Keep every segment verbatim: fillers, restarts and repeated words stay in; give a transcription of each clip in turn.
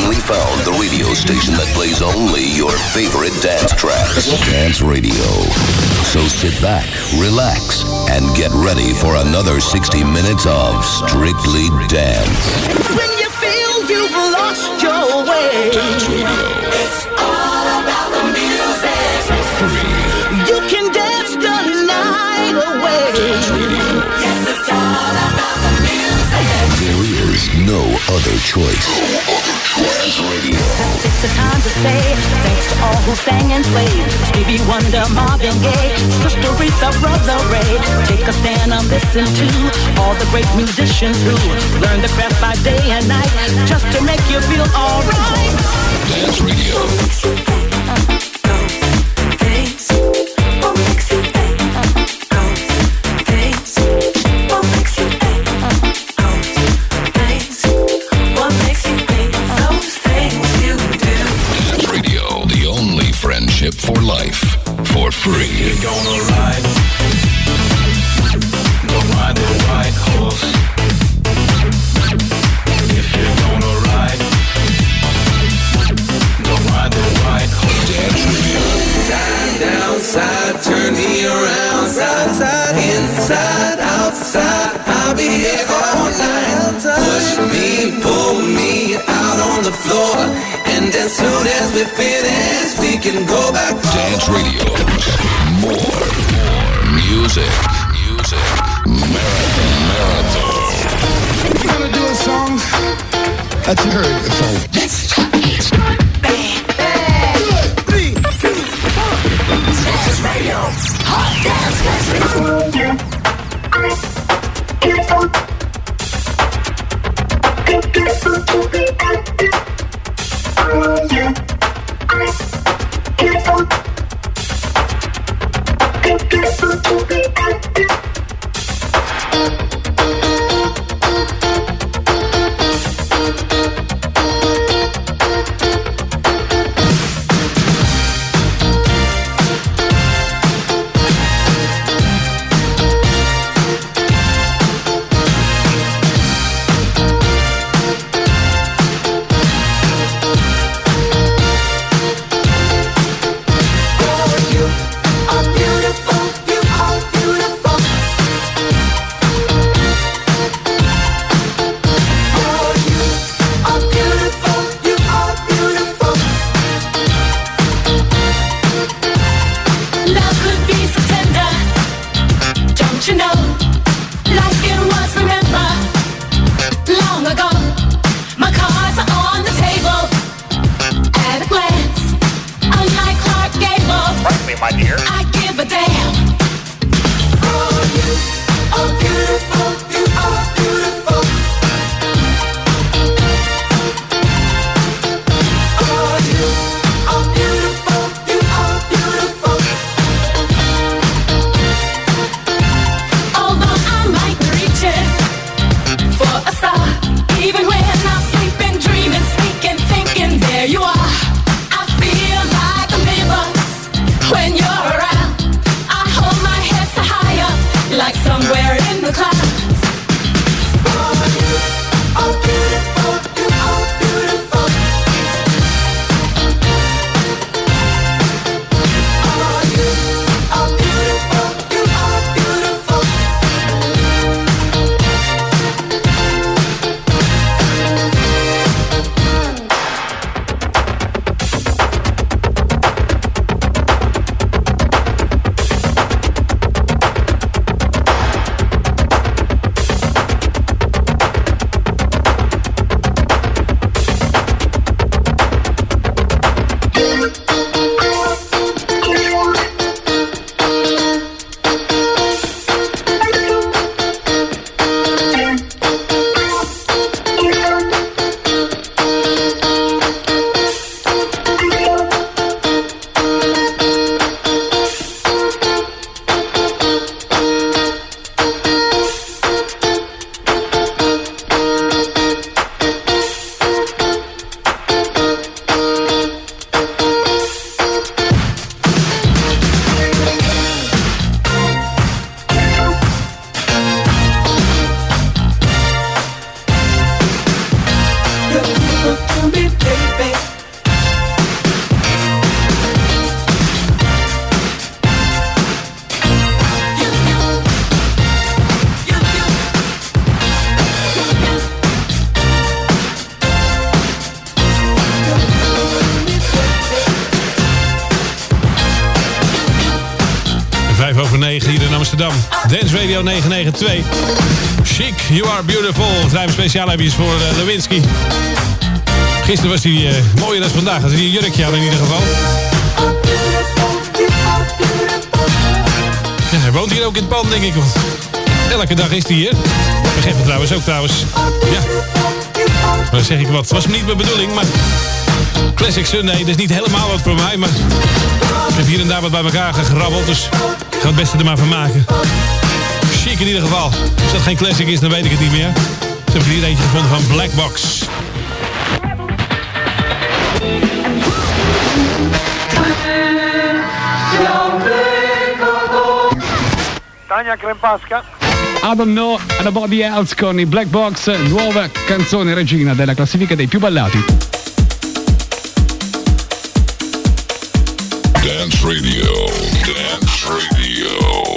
finally found the radio station that plays only your favorite dance tracks. Dance Radio. So sit back, relax, and get ready for another sixty minutes of Strictly Dance. When you feel you've lost your way, Dance Radio. It's all about the music. For free. You can dance the night away. Dance Radio. Yes, it's all about the music. There is no other choice. Dance Radio. Take the time to say thanks to all who sang and played. Stevie Wonder, Marvin Gaye, Sister Aretha, Brother Ray. Take a stand and listen to all the great musicians who learn the craft by day and night just to make you feel alright. Dance Radio. For life, for free. You're gonna ride, go ride the white horse. If you're gonna ride, go ride the white horse. Dance Radio. Side, down, side, turn me around. Side, side, inside, outside. I'll be here all night. Push me, pull me out on the floor. And as soon as we finish, we can go back. Dance Radio. More, more music. Music. Marathon, marathon. We're gonna do a song that you heard before. Let's try it. Good. Three, two, one. Dance Radio. Hot dance music. to be paid. negen hier in Amsterdam. Dance Radio negen negen twee. Chic, You Are Beautiful. Het rijden speciaal eventjes voor uh, Lewinsky. Gisteren was hij uh, mooier dan vandaag. Had hij een jurkje aan in ieder geval. Ja, hij woont hier ook in het pand, denk ik. Want elke dag is hij hier. Vergeet trouwens ook trouwens. Ja. Maar dan zeg ik wat. Het was niet mijn bedoeling, maar... Classic Sunday, dat is niet helemaal wat voor mij, maar... Ik heb hier en daar wat bij elkaar gegrabbeld, dus... Ik ga het beste er maar van maken. Chic in ieder geval. Als dat geen classic is, dan weet ik het niet meer. Ze hebben hier eentje gevonden van Black Box. Tania Krempasca. I don't know about the else con i Black Box, nuova canzone regina della classifica dei più ballati. Dance Radio, Dance Radio.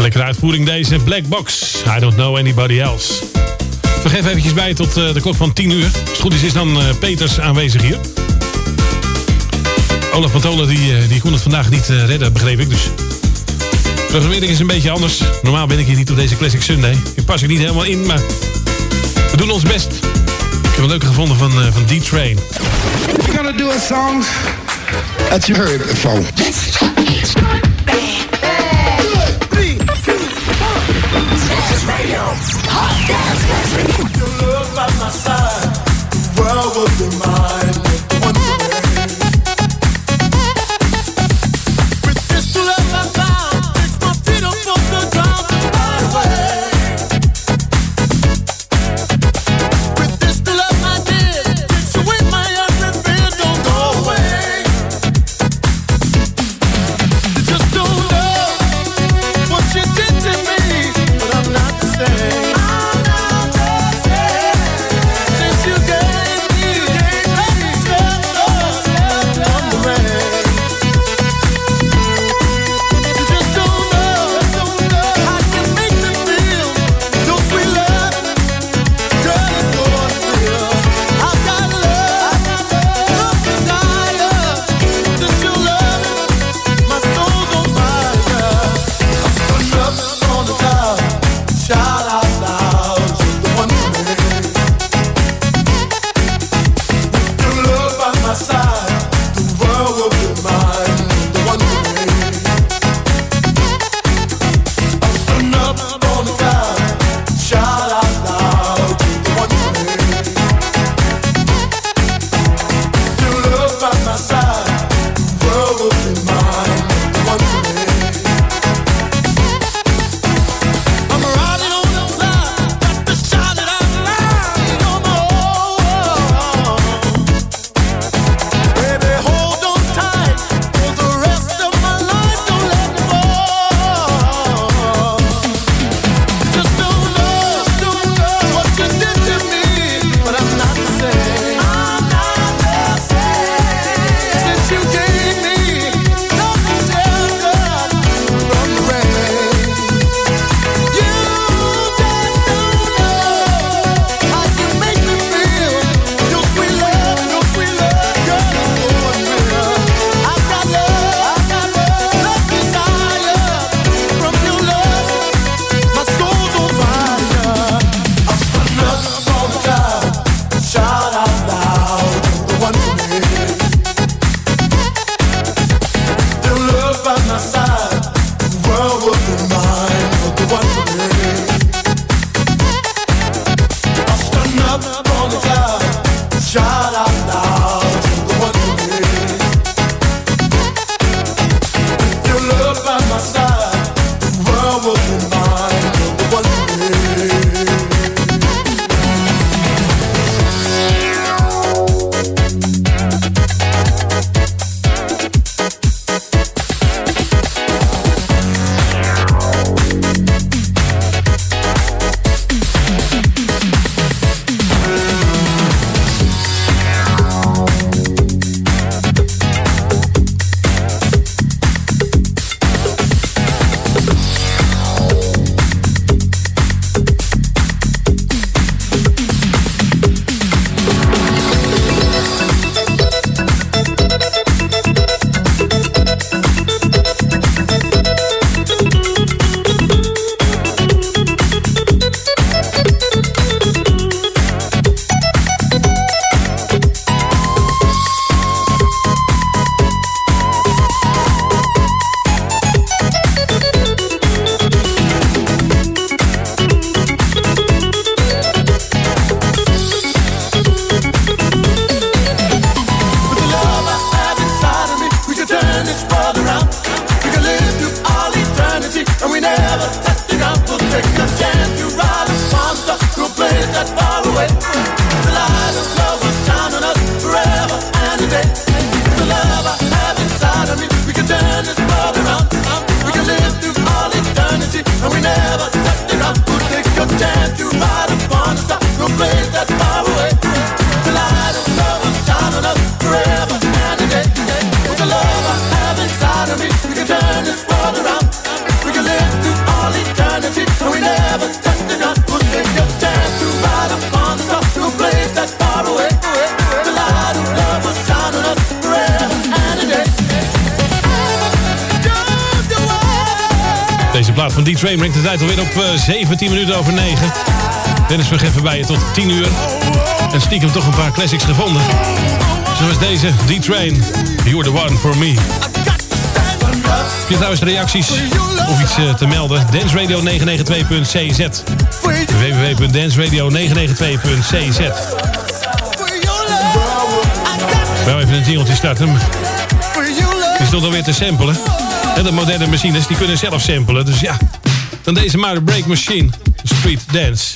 Lekkere uitvoering deze Black Box. I don't know anybody else. Vergeef eventjes bij tot uh, de klok van tien uur. Als het goed is, is dan uh, Peters aanwezig hier. Olaf van Tolen die, uh, die kon het vandaag niet uh, redden, begreep ik. Dus de programmering is een beetje anders. Normaal ben ik hier niet op deze Classic Sunday. Ik pas er niet helemaal in, maar we doen ons best. Ik heb een leuke gevonden van, uh, van D-Train. We're gonna do a song that you heard before. Hot dance radio. Your love by my side, the world will be mine. One day. With this love I found, takes my feet up off the ground to fly away. With this love I did, takes away my every fear, don't go away. You just don't know what you did to me, but I'm not the same. We can live through all Deze plaat van D-Train brengt de tijd alweer op uh, zeventien minuten over negen. Dennis nog even bij je tot tien uur. En stiekem toch een paar classics gevonden. Zoals deze, D-Train, You're the One for Me. Heb je trouwens reacties of iets uh, te melden? dance radio negen negen twee punt c z. w w w punt dance radio negen negen twee punt c z. Nou, even een jingeltje starten. Die stond alweer te samplen. En de moderne machines die kunnen zelf samplen. Dus ja, dan deze maar de Break Machine. Street Dance.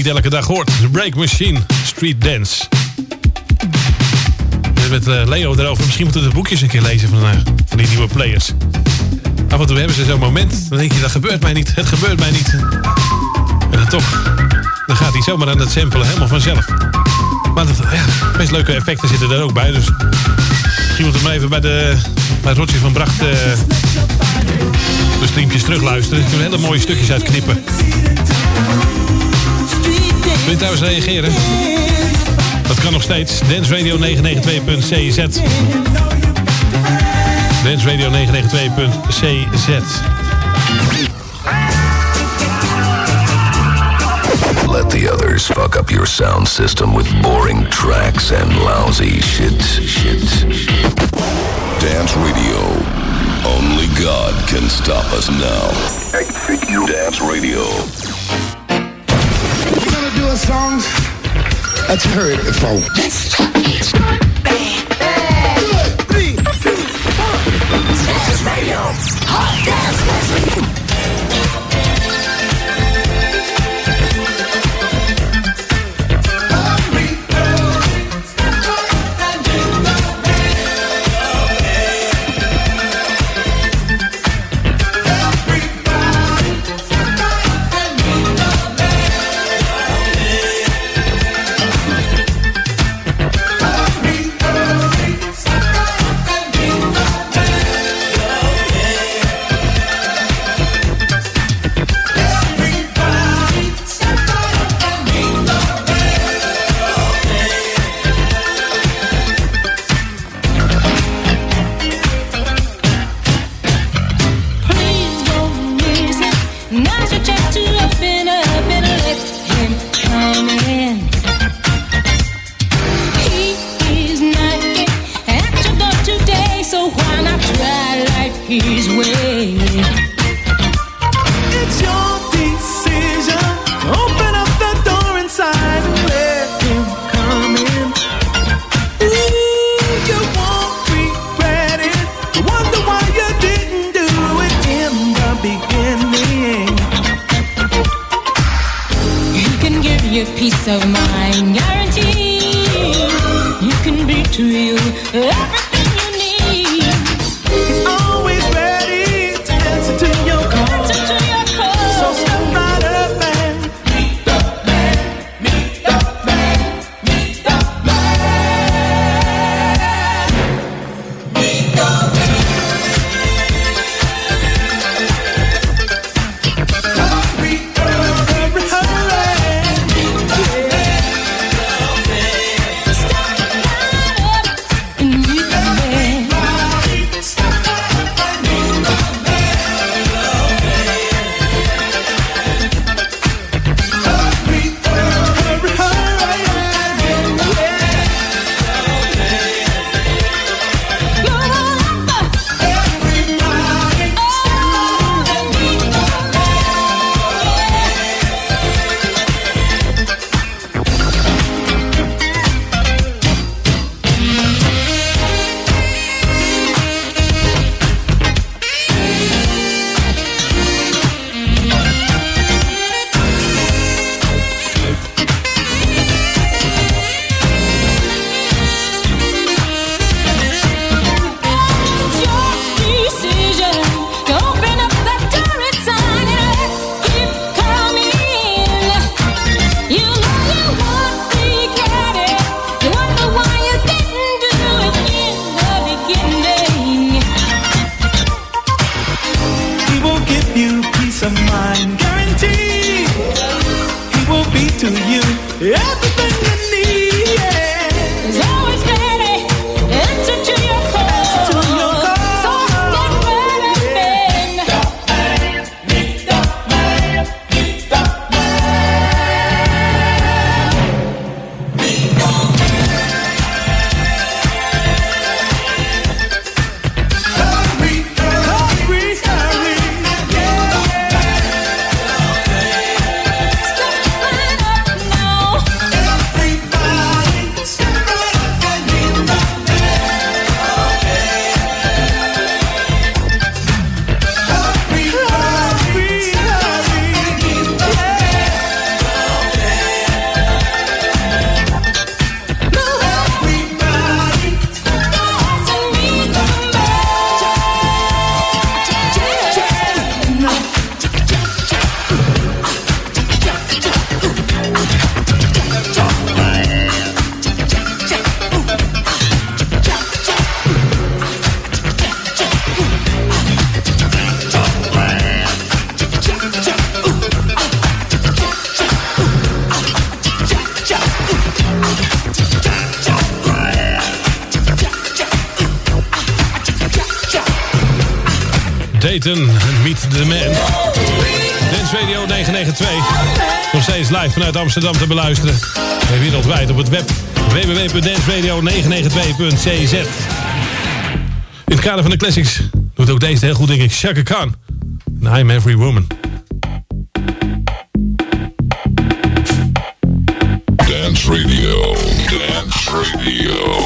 niet elke dag hoort. The Break Machine, Street Dance. Met uh, Leo erover. Misschien moeten we de boekjes een keer lezen van, uh, van die nieuwe players. Af en toe hebben ze zo'n moment. Dan denk je, dat gebeurt mij niet. Het gebeurt mij niet. En dan toch. Dan gaat hij zomaar aan het samplen. Helemaal vanzelf. Maar dat, ja, best leuke effecten zitten er ook bij. Dus misschien moeten we maar even bij de... bij Roger van Bracht... Uh, de streampjes terugluisteren. Er kunnen hele mooie stukjes uitknippen. Wil je trouwens reageren? Dat kan nog steeds. Dance Radio negen negen twee punt c z. Dance Radio negen negen twee punt c z. Let the others fuck up your sound system with boring tracks and lousy shit. Shit. Dance Radio. Only God can stop us now. Dance Radio. We're gonna do a song that you heard before. Let's Good. Three, two, one. Dance Radio. Hot Dance Radio. Yeah. Dayton, Meet the Man. Dance Radio negen negen twee. Nog steeds live vanuit Amsterdam te beluisteren. En wereldwijd op het web w w w punt dance radio negen negen twee punt c z. In het kader van de classics doet ook deze heel goed, denk ik. Chaka Khan. And I'm Every Woman. Dance Radio. Dance Radio.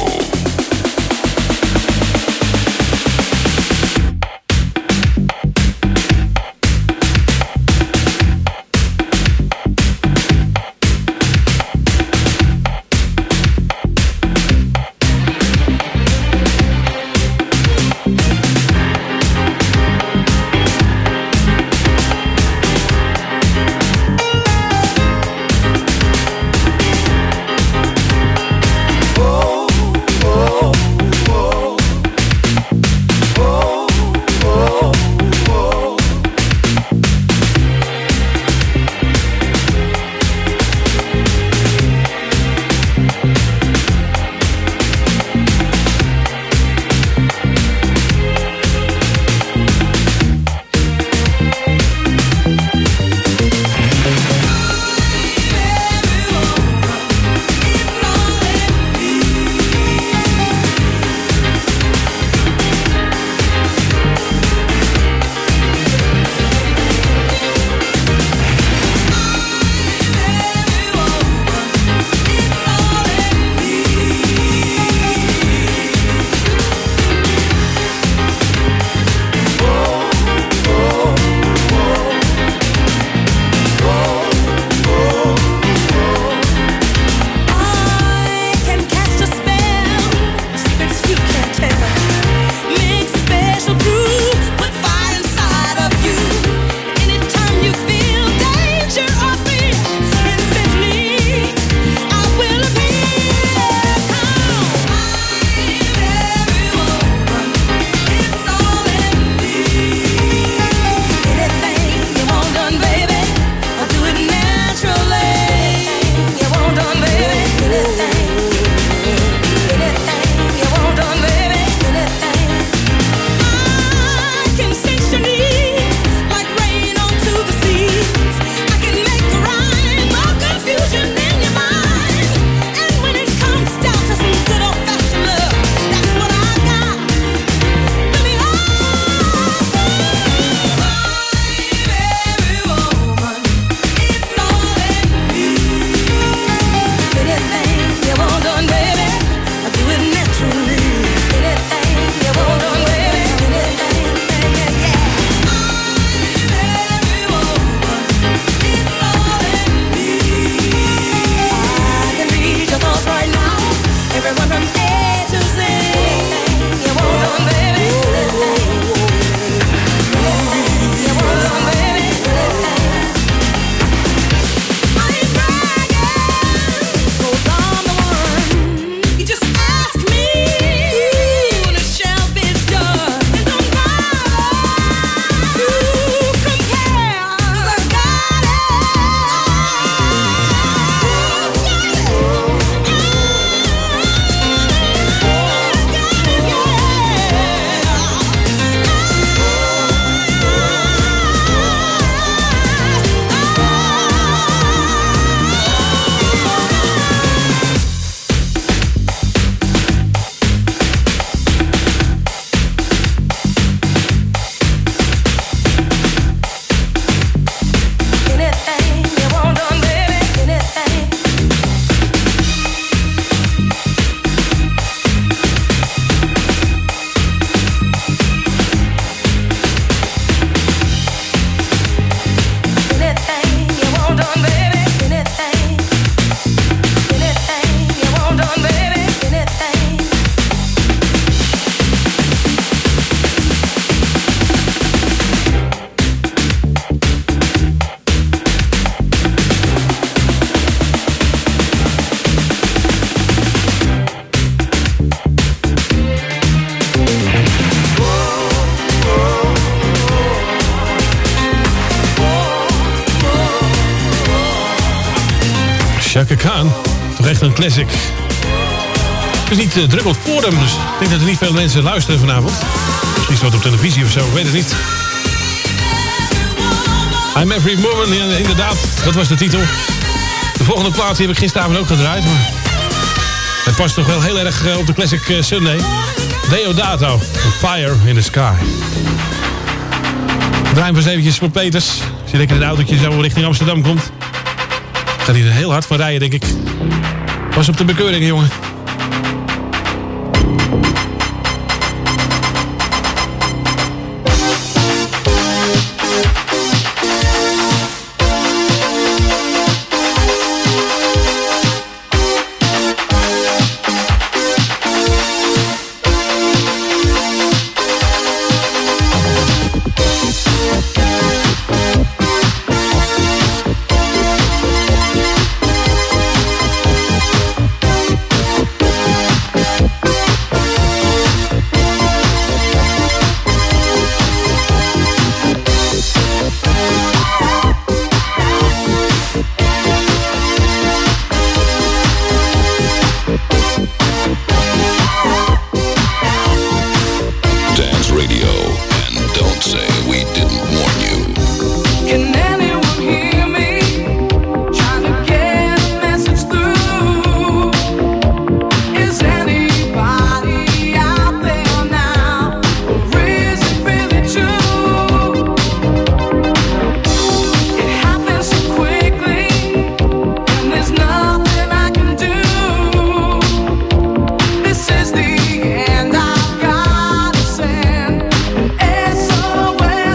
Chaka Khan, toch echt een classic. Het is niet uh, druk op het forum, dus ik denk dat er niet veel mensen luisteren vanavond. Misschien wat op televisie of zo, ik weet het niet. I'm Every Woman, ja, inderdaad, dat was de titel. De volgende plaat die heb ik gisteravond ook gedraaid, maar het past toch wel heel erg op de Classic Sunday. Deodato, Fire in the Sky. We draaien eens eventjes voor Peters. Als je lekker in het autootje zo richting Amsterdam komt, gaat hij er heel hard van rijden, denk ik. Pas op de bekeuringen, jongen. Away.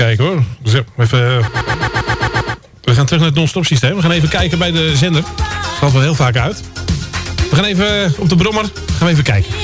kijken hoor. Zo, even, we gaan terug naar het non-stop systeem. We gaan even kijken bij de zender. Dat valt wel heel vaak uit. We gaan even op de brommer. Gaan we even kijken.